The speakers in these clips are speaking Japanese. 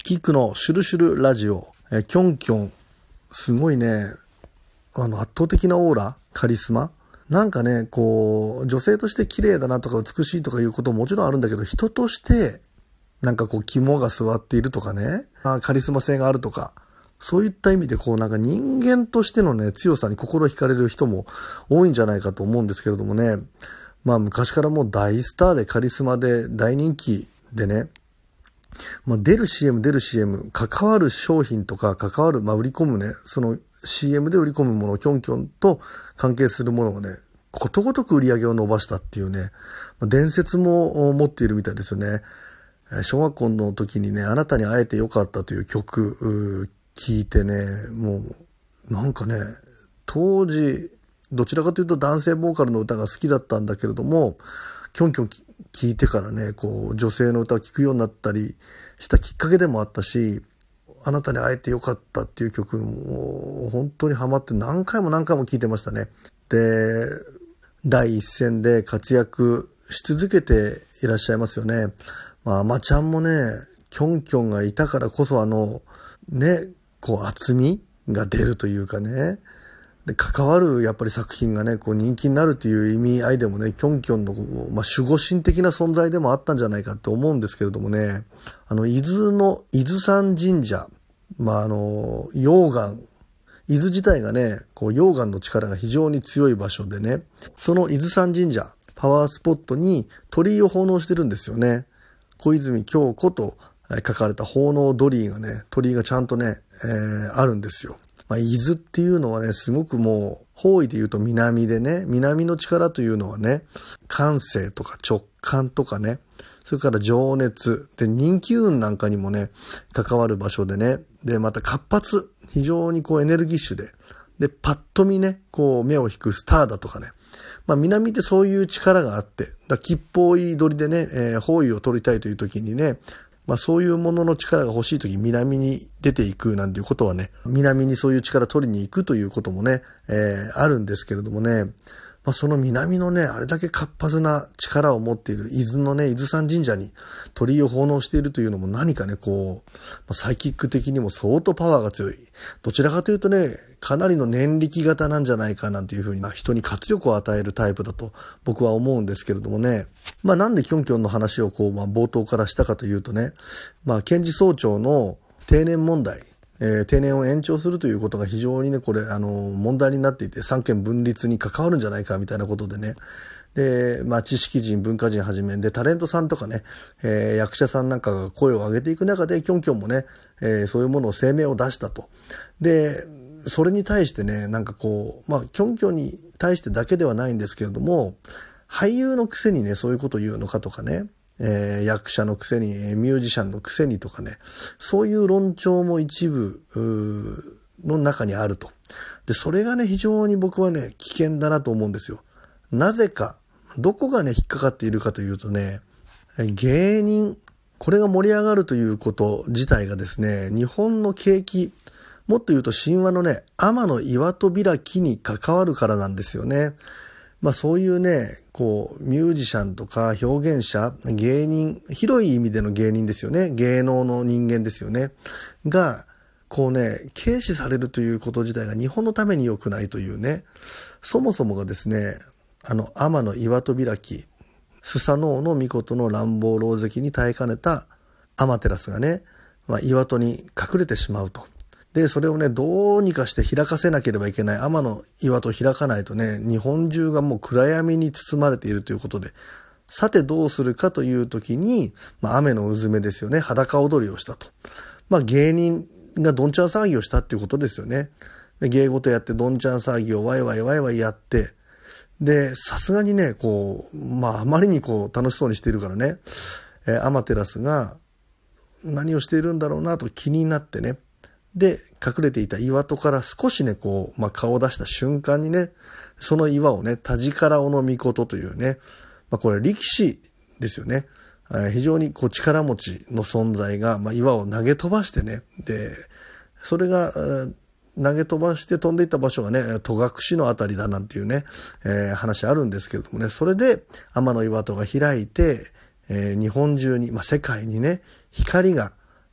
キクのシュルシュルラジオ、キョンキョン、すごいね、圧倒的なオーラ、カリスマ。なんかね、こう、女性として綺麗だなとか美しいとかいうことももちろんあるんだけど、人として、なんかこう、肝が据わっているとかね、カリスマ性があるとか、そういった意味でこう、なんか人間としてのね、強さに心惹かれる人も多いんじゃないかと思うんですけれどもね、昔からもう大スターでカリスマで大人気でね、出る CM、関わる商品とか、関わる、売り込むね、その CM で売り込むもの、キョンキョンと関係するものをね、ことごとく売り上げを伸ばしたっていうね、伝説も持っているみたいですよね。小学校の時にね、あなたに会えてよかったという曲、聞いてね、もう、なんかね、当時、どちらかというと男性ボーカルの歌が好きだったんだけれども、キョンキョン聞いてからね、こう、女性の歌を聴くようになったりしたきっかけでもあったし、あなたに会えてよかったっていう曲も本当にハマって何回も聴いてましたね。で、第一線で活躍し続けていらっしゃいますよね。アマちゃんもね、キョンキョンがいたからこそこう厚みが出るというかね、で関わるやっぱり作品がね、こう人気になるという意味合いでもね、キョンキョンの、守護神的な存在でもあったんじゃないかと思うんですけれどもね、伊豆山神社、溶岩、伊豆自体がね、こう溶岩の力が非常に強い場所でね、その伊豆山神社、パワースポットに鳥居を奉納してるんですよね。小泉京子と書かれた奉納鳥居がちゃんとね、あるんですよ。伊豆っていうのはね、すごくもう、方位で言うと南でね、南の力というのはね、感性とか直感とかね、それから情熱、で、人気運なんかにもね、関わる場所でね、で、また活発、非常にこうエネルギッシュで、パッと見ね、こう目を引くスターだとかね、南ってそういう力があって、吉報い鳥でね、方位を取りたいという時にね、そういうものの力が欲しいとき南に出ていくなんていうことはね、南にそういう力取りに行くということもね、あるんですけれどもね、その南のね、あれだけ活発な力を持っている伊豆のね、伊豆山神社に鳥居を奉納しているというのも何かね、こう、サイキック的にも相当パワーが強い。どちらかというとね、かなりの念力型なんじゃないかなんていうふうに人に活力を与えるタイプだと僕は思うんですけれどもね。なんでキョンキョンの話をこう、冒頭からしたかというとね、検事総長の定年問題、定年を延長するということが非常にね、これ、問題になっていて、三権分立に関わるんじゃないかみたいなことでね。で、知識人、文化人はじめで、タレントさんとかね、役者さんなんかが声を上げていく中で、キョンキョンもね、そういうものを声明を出したと。で、それに対してね、なんかこう、キョンキョンに対してだけではないんですけれども、俳優のくせにね、そういうことを言うのかとかね、役者のくせに、ミュージシャンのくせにとかね、そういう論調も一部の中にあると。で、それがね、非常に僕はね、危険だなと思うんですよ。なぜか、どこがね、引っかかっているかというとね、芸人、これが盛り上がるということ自体がですね、日本の景気、もっと言うと神話のね、天の岩戸開きに関わるからなんですよね。そういうね、こう、ミュージシャンとか表現者、芸人、広い意味での芸人ですよね。芸能の人間ですよね。が、こうね、軽視されるということ自体が日本のために良くないというね。そもそもがですね、天の岩戸開き、スサノオノミコトの乱暴狼藉に耐えかねたアマテラスがね、岩戸に隠れてしまうと。で、それをね、どうにかして開かせなければいけない。天の岩戸を開かないとね、日本中がもう暗闇に包まれているということで、さてどうするかという時に、雨のうずめですよね、裸踊りをしたと。芸人がどんちゃん騒ぎをしたっていうことですよね。で、芸事やってどんちゃん騒ぎをワイワイやって、で、さすがにね、こう、あまりにこう楽しそうにしているからね、アマテラスが何をしているんだろうなと気になってね、で、隠れていた岩戸から少しね、こう、顔を出した瞬間にね、その岩をね、田力尾の御事というね、これ力士ですよね。非常にこう力持ちの存在が、岩を投げ飛ばしてね、で、それが、投げ飛ばして飛んでいった場所がね、戸隠のあたりだなんていうね、話あるんですけれどもね、それで天の岩戸が開いて、日本中に、世界にね、光が、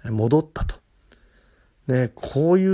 戻ったと。ね、こういう、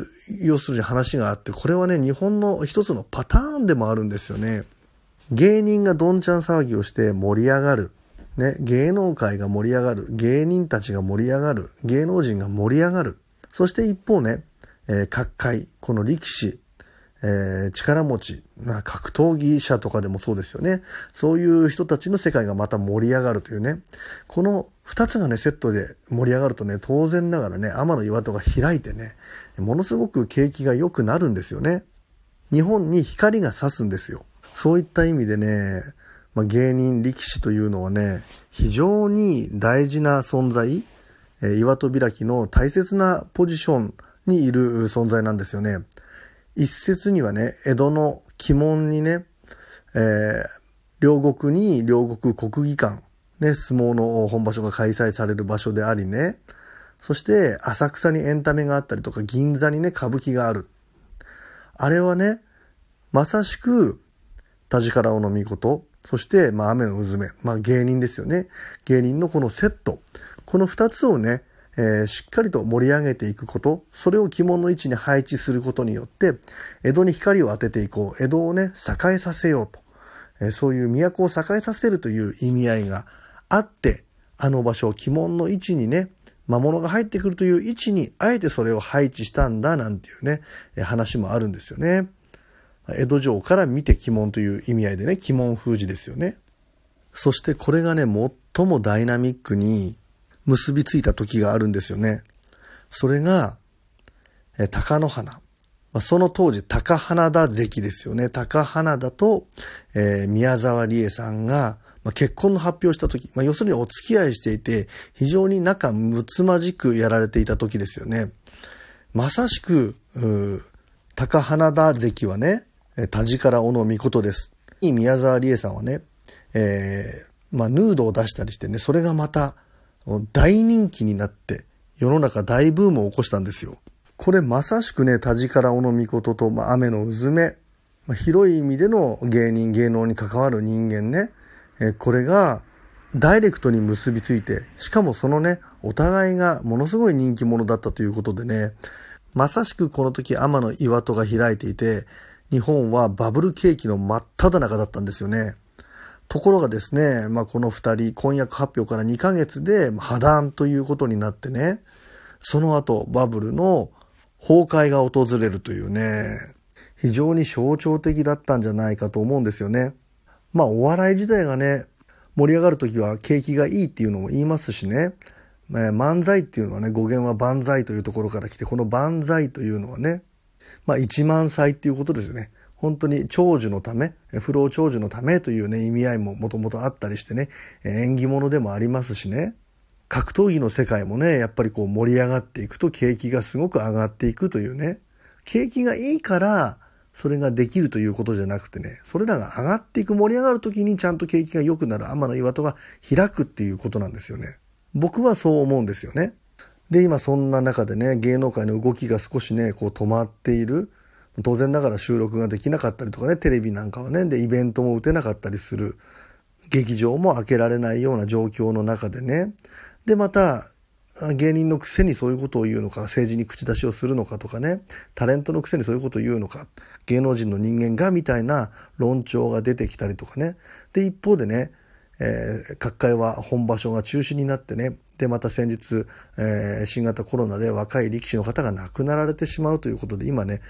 要するに話があって、これはね、日本の一つのパターンでもあるんですよね。芸人がどんちゃん騒ぎをして盛り上がる。ね、芸能界が盛り上がる。芸人たちが盛り上がる。芸能人が盛り上がる。そして一方ね、各界、この力士、力持ち、格闘技者とかでもそうですよね。そういう人たちの世界がまた盛り上がるというね。この二つがね、セットで盛り上がるとね、当然ながらね、天の岩戸が開いてね、ものすごく景気が良くなるんですよね。日本に光が差すんですよ。そういった意味でね、芸人力士というのはね、非常に大事な存在、岩戸開きの大切なポジションにいる存在なんですよね。一説にはね、江戸の鬼門にね、両国に両国国技館、ね、相撲の本場所が開催される場所でありね、そして浅草にエンタメがあったりとか、銀座にね、歌舞伎がある。あれはね、まさしく田力尾の命、そして雨のうずめ、芸人ですよね。芸人のこのセット、この二つをね、しっかりと盛り上げていくこと、それを鬼門の位置に配置することによって江戸に光を当てていこう、江戸をね栄えさせようと、そういう都を栄えさせるという意味合いがあって、あの場所、鬼門の位置にね、魔物が入ってくるという位置にあえてそれを配置したんだなんていうね、話もあるんですよね。江戸城から見て鬼門という意味合いでね、鬼門封じですよね。そしてこれがね、最もダイナミックに結びついた時があるんですよね。それが、貴乃花。その当時、貴花田関ですよね。貴花田と、宮沢りえさんが、結婚の発表した時、要するにお付き合いしていて、非常に仲睦まじくやられていた時ですよね。まさしく、貴花田関はね、田力尾の命です。宮沢りえさんはね、ヌードを出したりしてね、それがまた、大人気になって世の中大ブームを起こしたんですよ。これまさしくね、田力尾の命と、雨のうずめ、広い意味での芸能に関わる人間ね、これがダイレクトに結びついて、しかもそのね、お互いがものすごい人気者だったということでね、まさしくこの時天の岩戸が開いていて、日本はバブル景気の真っ只中だったんですよね。ところがですね、この二人、婚約発表から2ヶ月で破談ということになってね、その後バブルの崩壊が訪れるというね、非常に象徴的だったんじゃないかと思うんですよね。お笑い時代がね、盛り上がるときは景気がいいっていうのも言いますしね、漫才っていうのはね、語源は万歳というところから来て、この万歳というのはね、1万歳っていうことですよね。本当に長寿のため、不老長寿のためというね、意味合いももともとあったりしてね、縁起物でもありますしね、格闘技の世界もね、やっぱりこう盛り上がっていくと景気がすごく上がっていくというね、景気がいいからそれができるということじゃなくてね、それらが上がっていく、盛り上がるときにちゃんと景気が良くなる天の岩戸が開くっていうことなんですよね。僕はそう思うんですよね。で、今そんな中でね、芸能界の動きが少しね、こう止まっている。当然ながら収録ができなかったりとかね、テレビなんかはね、で、イベントも打てなかったりする。劇場も開けられないような状況の中でね。で、また、芸人のくせにそういうことを言うのか、政治に口出しをするのかとかね、タレントのくせにそういうことを言うのか、芸能人の人間がみたいな論調が出てきたりとかね。で、一方でね、各界は本場所が中止になってね、でまた先日、新型コロナで若い力士の方が亡くなられてしまうということで、今ね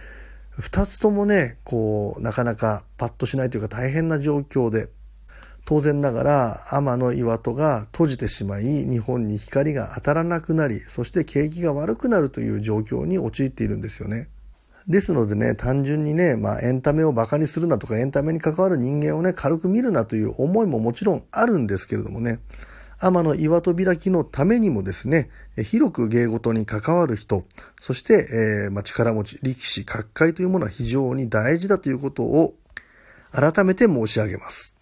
2つともねこうなかなかパッとしないというか大変な状況で、当然ながら天の岩戸が閉じてしまい、日本に光が当たらなくなり、そして景気が悪くなるという状況に陥っているんですよね。ですのでね、単純にね、エンタメをバカにするなとか、エンタメに関わる人間をね軽く見るなという思いももちろんあるんですけれどもね、天の岩戸開きのためにもですね、広く芸事に関わる人、そして、力持ち、力士、各界というものは非常に大事だということを改めて申し上げます。